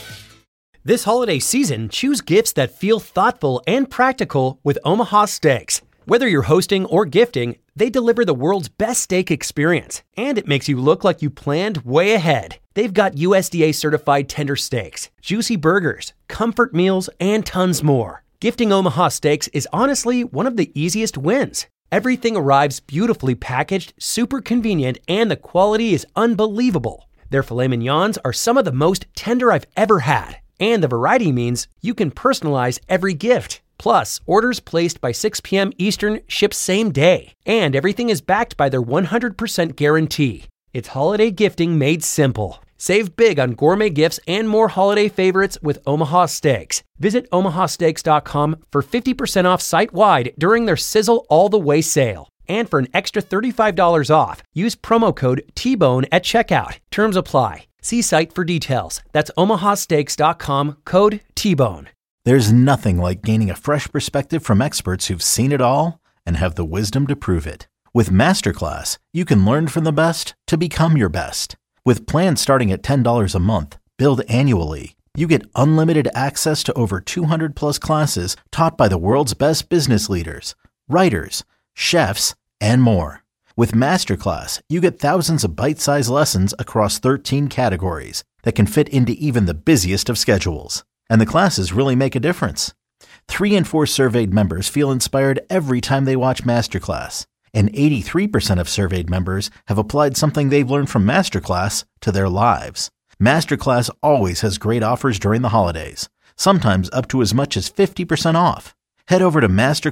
This holiday season, choose gifts that feel thoughtful and practical with Omaha Steaks. Whether you're hosting or gifting, they deliver the world's best steak experience, and it makes you look like you planned way ahead. They've got USDA certified tender steaks, juicy burgers, comfort meals, and tons more. Gifting Omaha Steaks is honestly one of the easiest wins. Everything arrives beautifully packaged, super convenient, and the quality is unbelievable. Their filet mignons are some of the most tender I've ever had. And the variety means you can personalize every gift. Plus, orders placed by 6 p.m. Eastern ship same day. And everything is backed by their 100% guarantee. It's holiday gifting made simple. Save big on gourmet gifts and more holiday favorites with Omaha Steaks. Visit omahasteaks.com for 50% off site-wide during their Sizzle All the Way sale. And for an extra $35 off, use promo code TBONE at checkout. Terms apply. See site for details. That's omahasteaks.com, code TBONE. There's nothing like gaining a fresh perspective from experts who've seen it all and have the wisdom to prove it. With Masterclass, you can learn from the best to become your best. With plans starting at $10 a month, billed annually, you get unlimited access to over 200 plus classes taught by the world's best business leaders, writers, chefs, and more. With Masterclass, you get thousands of bite-sized lessons across 13 categories that can fit into even the busiest of schedules. And the classes really make a difference. 3 in 4 surveyed members feel inspired every time they watch Masterclass. And 83% of surveyed members have applied something they've learned from Masterclass to their lives. Masterclass always has great offers during the holidays, sometimes up to as much as 50% off. Head over to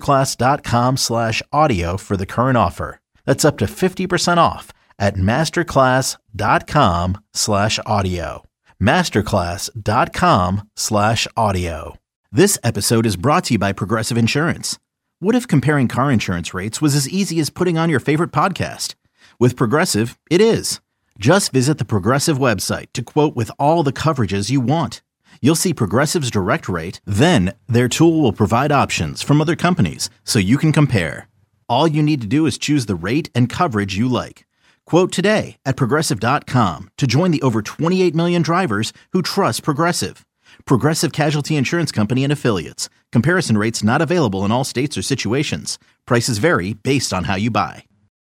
masterclass.com/audio for the current offer. That's up to 50% off at masterclass.com/audio. masterclass.com/audio. This episode is brought to you by Progressive Insurance. What if comparing car insurance rates was as easy as putting on your favorite podcast? With Progressive, it is. Just visit the Progressive website to quote with all the coverages you want. You'll see Progressive's direct rate, then their tool will provide options from other companies so you can compare. All you need to do is choose the rate and coverage you like. Quote today at Progressive.com to join the over 28 million drivers who trust Progressive. Progressive Casualty Insurance Company and Affiliates. Comparison rates not available in all states or situations. Prices vary based on how you buy.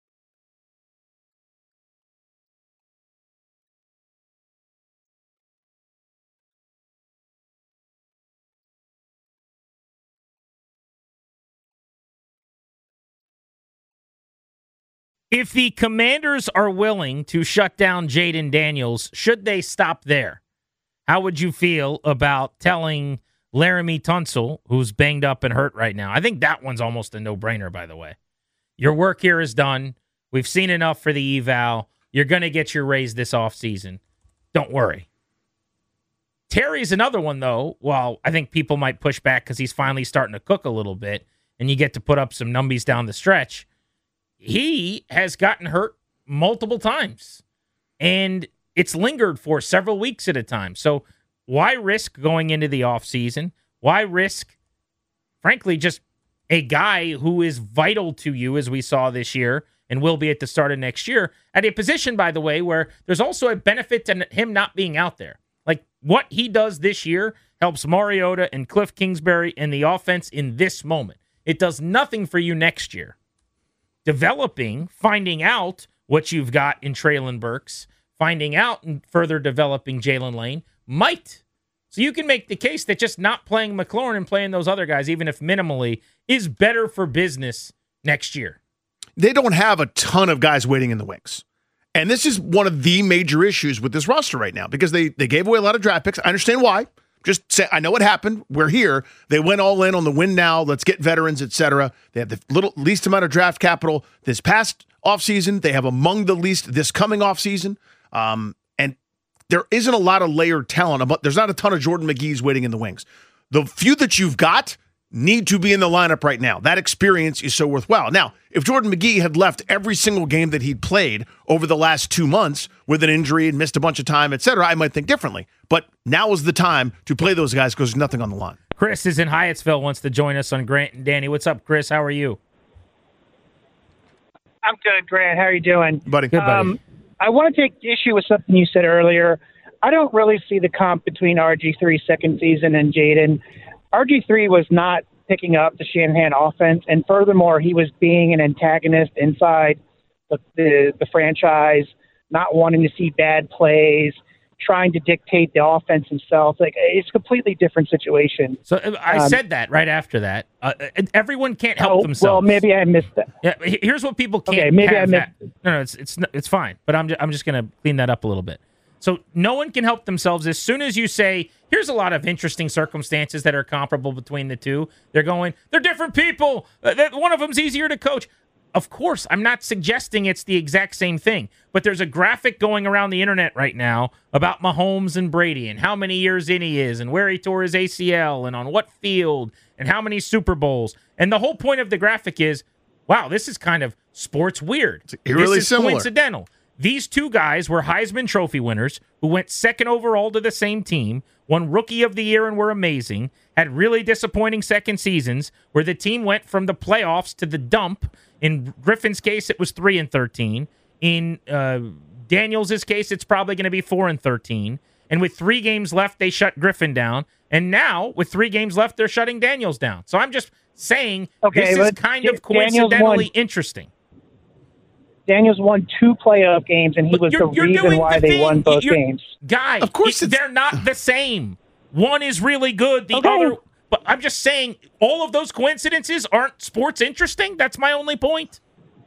If the Commanders are willing to shut down Jaden Daniels, should they stop there? How would you feel about telling Laramie Tunsil, who's banged up and hurt right now? I think that one's almost a no-brainer, by the way. Your work here is done. We've seen enough for the eval. You're going to get your raise this offseason. Don't worry. Terry's another one, though. Well, I think people might push back because he's finally starting to cook a little bit, and you get to put up some numbies down the stretch. He has gotten hurt multiple times, and it's lingered for several weeks at a time. So why risk going into the offseason? Why risk, frankly, just a guy who is vital to you, as we saw this year and will be at the start of next year, at a position, by the way, where there's also a benefit to him not being out there. Like, what he does this year helps Mariota and Cliff Kingsbury and the offense in this moment. It does nothing for you next year. Developing, finding out what you've got in Treylon Burks, finding out and further developing Jalen Lane might. So you can make the case that just not playing McLaurin and playing those other guys, even if minimally, is better for business next year. They don't have a ton of guys waiting in the wings. And this is one of the major issues with this roster right now because they gave away a lot of draft picks. I understand why. Just say, I know what happened. We're here. They went all in on the win now. Let's get veterans, etc. They have the least amount of draft capital this past offseason. They have among the least this coming offseason. And there isn't a lot of layered talent. But there's not a ton of Jordan McGee's waiting in the wings. The few that you've got need to be in the lineup right now. That experience is so worthwhile. Now, if Jordan McGee had left every single game that he'd played over the last 2 months with an injury and missed a bunch of time, et cetera, I might think differently. But now is the time to play those guys because there's nothing on the line. Chris is in Hyattsville, wants to join us on Grant and Danny. What's up, Chris? How are you? I'm good, Grant. How are you doing? Buddy. Good, buddy. I want to take issue with something you said earlier. I don't really see the comp between RG3's second season and Jaden. RG3 was not picking up the Shanahan offense, and furthermore, he was being an antagonist inside the franchise, not wanting to see bad plays, trying to dictate the offense himself. Like, it's a completely different situation. So I said that right after that. Everyone can't help themselves. Well, maybe I missed that. Yeah, here's what people can't. Okay, maybe I missed. No, it's fine. But I'm just gonna clean that up a little bit. So no one can help themselves. As soon as you say, here's a lot of interesting circumstances that are comparable between the two, they're different people. One of them's easier to coach. Of course, I'm not suggesting it's the exact same thing, but there's a graphic going around the internet right now about Mahomes and Brady and how many years in he is and where he tore his ACL and on what field and how many Super Bowls. And the whole point of the graphic is, wow, this is kind of sports weird. It's really similar. Coincidental. These two guys were Heisman Trophy winners who went second overall to the same team, won Rookie of the Year and were amazing, had really disappointing second seasons where the team went from the playoffs to the dump. In Griffin's case, it was 3-13. In Daniels' case, it's probably going to be 4-13. And with 3 games left, they shut Griffin down. And now, with 3 games left, they're shutting Daniels down. So I'm just saying this is kind of coincidentally interesting. Daniels won 2 playoff games, and he was the reason why they won both games. Guy, of course they're not the same. One is really good, the other... But I'm just saying, all of those coincidences aren't sports interesting? That's my only point.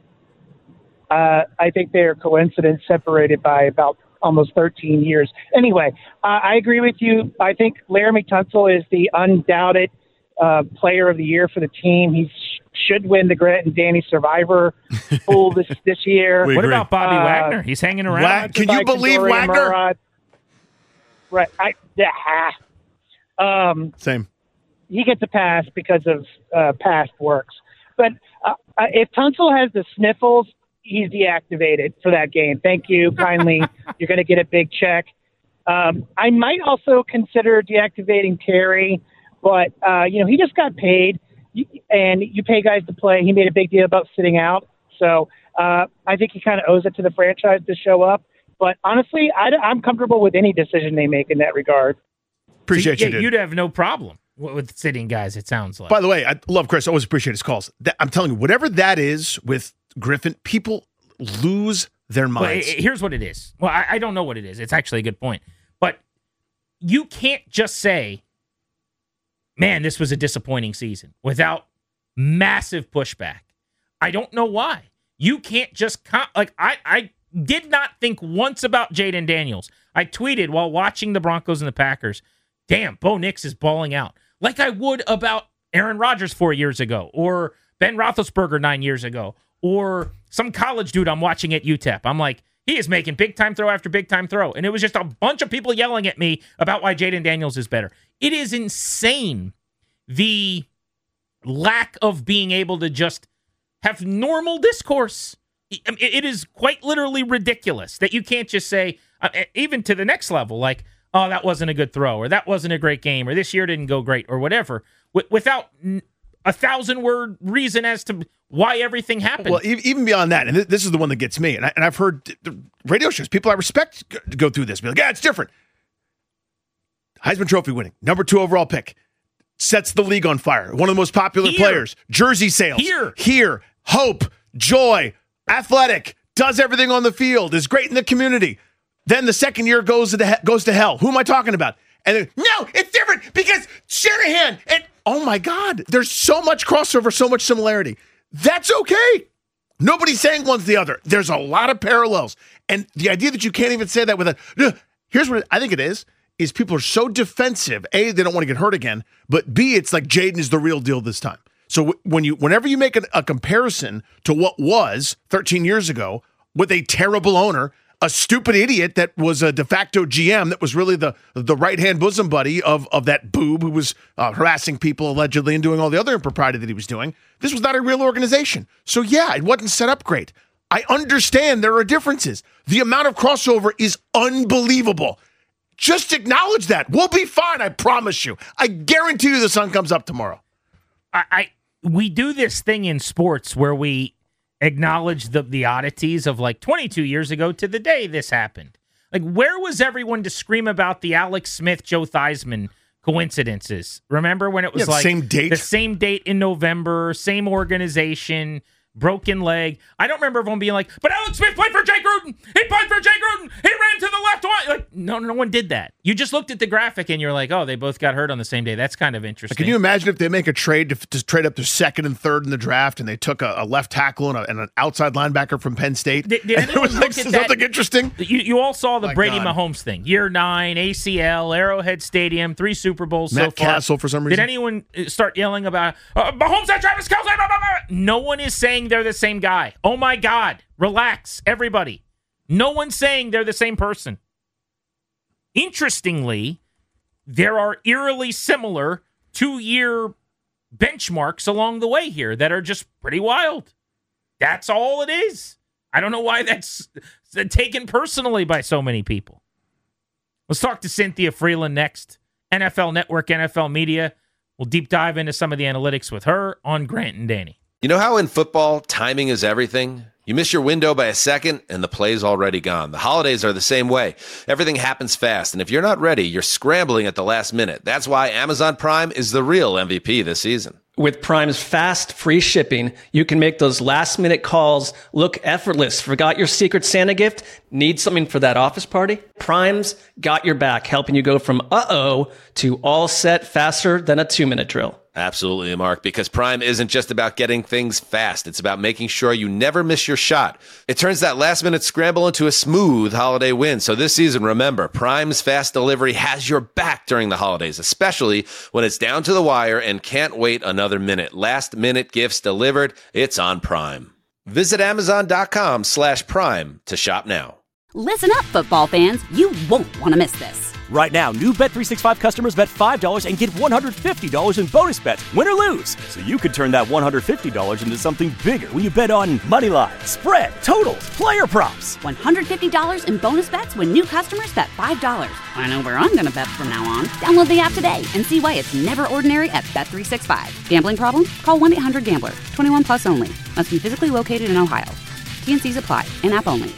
I think they're coincidence separated by about almost 13 years. Anyway, I agree with you. I think Laramie Tunsil is the undoubted player of the year for the team. He should win the Grant and Danny Survivor pool this year. What about Bobby Wagner? He's hanging around. Can you believe Wagner? Right. Same. He gets a pass because of past works. But if Tunsil has the sniffles, he's deactivated for that game. Thank you kindly. You're going to get a big check. I might also consider deactivating Terry, but he just got paid, and you pay guys to play. He made a big deal about sitting out, so I think he kind of owes it to the franchise to show up. But honestly, I'm comfortable with any decision they make in that regard. Appreciate you, dude. You'd have no problem with sitting guys, it sounds like. By the way, I love Chris. I always appreciate his calls. I'm telling you, whatever that is with Griffin, people lose their minds. Well, here's what it is. Well, I don't know what it is. It's actually a good point. But you can't just say, man, this was a disappointing season without massive pushback. I don't know why. You can't just... I did not think once about Jaden Daniels. I tweeted while watching the Broncos and the Packers, damn, Bo Nix is balling out. Like I would about Aaron Rodgers 4 years ago, or Ben Roethlisberger 9 years ago, or some college dude I'm watching at UTEP. I'm like, he is making big-time throw after big-time throw. And it was just a bunch of people yelling at me about why Jaden Daniels is better. It is insane, the lack of being able to just have normal discourse. It is quite literally ridiculous that you can't just say, even to the next level, like, oh, that wasn't a good throw, or that wasn't a great game, or this year didn't go great, or whatever, without 1,000-word reason as to why everything happened. Well, even beyond that, and this is the one that gets me, and I've heard the radio shows, people I respect go through this, be like, yeah, it's different. Heisman Trophy winning, number 2 overall pick, sets the league on fire, one of the most popular players, jersey sales, here, hope, joy, athletic, does everything on the field, is great in the community. Then the second year goes to hell. Who am I talking about? And then, no, it's different because Shanahan. And oh my God, there's so much crossover, so much similarity. That's okay. Nobody's saying one's the other. There's a lot of parallels. And the idea that you can't even say that with here's what I think it is people are so defensive. A, they don't want to get hurt again. But B, it's like Jaden is the real deal this time. So whenever you make a comparison to what was 13 years ago with a terrible owner, a stupid idiot that was a de facto GM that was really the right-hand bosom buddy of that boob who was harassing people allegedly and doing all the other impropriety that he was doing. This was not a real organization. So, yeah, it wasn't set up great. I understand there are differences. The amount of crossover is unbelievable. Just acknowledge that. We'll be fine, I promise you. I guarantee you the sun comes up tomorrow. We do this thing in sports where we acknowledge the oddities of like 22 years ago to the day this happened. Like, where was everyone to scream about the Alex Smith, Joe Theismann coincidences? Remember when it was like the same date in November, same organization, broken leg. I don't remember everyone being like, but Alex Smith played for Jay Gruden. He played for Jay Gruden. He ran to the left. Like, no one did that. You just looked at the graphic and you're like, oh, they both got hurt on the same day. That's kind of interesting. Can you imagine if they make a trade to trade up to second and third in the draft and they took a left tackle and an outside linebacker from Penn State? Did anyone look at something interesting? You all saw the Brady Mahomes thing. Year 9, ACL, Arrowhead Stadium, 3 Super Bowls Matt so far. Castle for some reason. Did anyone start yelling about Mahomes and Travis Kelce? Blah, blah, blah. No one is saying they're the same guy. Oh my God. Relax, everybody. No one's saying they're the same person. Interestingly, there are eerily similar 2-year benchmarks along the way here that are just pretty wild. That's all it is. I don't know why that's taken personally by so many people. Let's talk to Cynthia Freeland next. NFL Network, NFL Media. We'll deep dive into some of the analytics with her on Grant and Danny. You know how in football, timing is everything? You miss your window by a second, and the play's already gone. The holidays are the same way. Everything happens fast, and if you're not ready, you're scrambling at the last minute. That's why Amazon Prime is the real MVP this season. With Prime's fast, free shipping, you can make those last-minute calls look effortless. Forgot your Secret Santa gift? Need something for that office party? Prime's got your back, helping you go from uh-oh to all set faster than a 2-minute drill. Absolutely, Mark, because Prime isn't just about getting things fast. It's about making sure you never miss your shot. It turns that last-minute scramble into a smooth holiday win. So this season, remember, Prime's fast delivery has your back during the holidays, especially when it's down to the wire and can't wait another minute. Last-minute gifts delivered, it's on Prime. Visit Amazon.com/Prime to shop now. Listen up, football fans. You won't want to miss this. Right now, new Bet365 customers bet $5 and get $150 in bonus bets, win or lose. So you could turn that $150 into something bigger when you bet on money line, spread, totals, player props. $150 in bonus bets when new customers bet $5. I know where I'm going to bet from now on. Download the app today and see why it's never ordinary at Bet365. Gambling problem? Call 1-800-GAMBLER. 21 plus only. Must be physically located in Ohio. T&Cs apply. In-app only.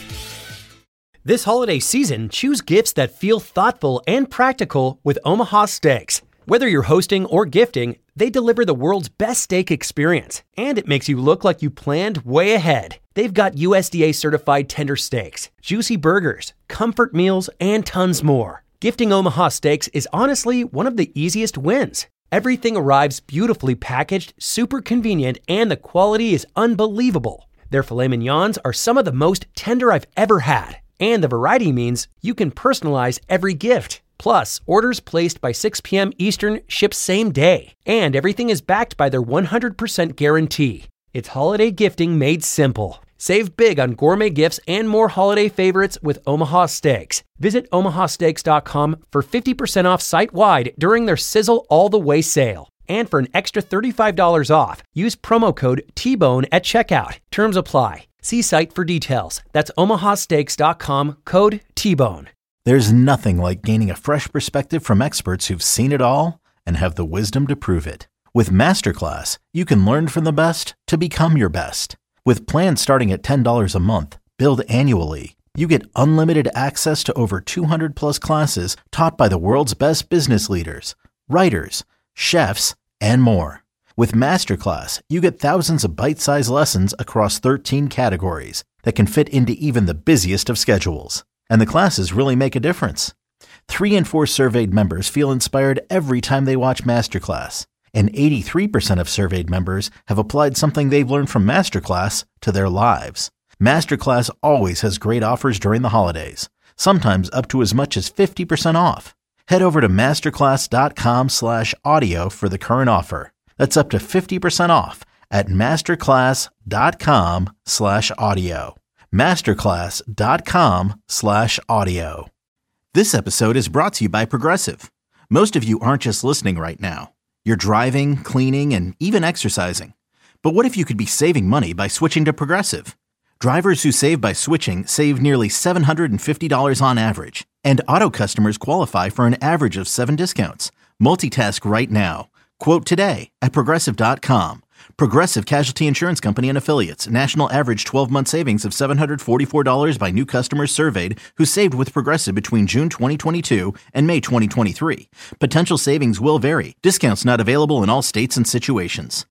This holiday season, choose gifts that feel thoughtful and practical with Omaha Steaks. Whether you're hosting or gifting, they deliver the world's best steak experience, and it makes you look like you planned way ahead. They've got USDA certified tender steaks, juicy burgers, comfort meals, and tons more. Gifting Omaha Steaks is honestly one of the easiest wins. Everything arrives beautifully packaged, super convenient, and the quality is unbelievable. Their filet mignons are some of the most tender I've ever had. And the variety means you can personalize every gift. Plus, orders placed by 6 p.m. Eastern ship same day. And everything is backed by their 100% guarantee. It's holiday gifting made simple. Save big on gourmet gifts and more holiday favorites with Omaha Steaks. Visit omahasteaks.com for 50% off site-wide during their Sizzle All the Way sale. And for an extra $35 off, use promo code TBONE at checkout. Terms apply. See site for details. That's omahasteaks.com, code TBONE. There's nothing like gaining a fresh perspective from experts who've seen it all and have the wisdom to prove it. With Masterclass, you can learn from the best to become your best. With plans starting at $10 a month, billed annually, you get unlimited access to over 200 plus classes taught by the world's best business leaders, writers, chefs, and more. With Masterclass, you get thousands of bite-sized lessons across 13 categories that can fit into even the busiest of schedules. And the classes really make a difference. 3 in 4 surveyed members feel inspired every time they watch Masterclass. And 83% of surveyed members have applied something they've learned from Masterclass to their lives. Masterclass always has great offers during the holidays, sometimes up to as much as 50% off. Head over to masterclass.com/audio for the current offer. That's up to 50% off at masterclass.com/audio. masterclass.com/audio. This episode is brought to you by Progressive. Most of you aren't just listening right now. You're driving, cleaning, and even exercising. But what if you could be saving money by switching to Progressive? Drivers who save by switching save nearly $750 on average. And auto customers qualify for an average of 7 discounts. Multitask right now. Quote today at Progressive.com. Progressive Casualty Insurance Company and Affiliates. National average 12-month savings of $744 by new customers surveyed who saved with Progressive between June 2022 and May 2023. Potential savings will vary. Discounts not available in all states and situations.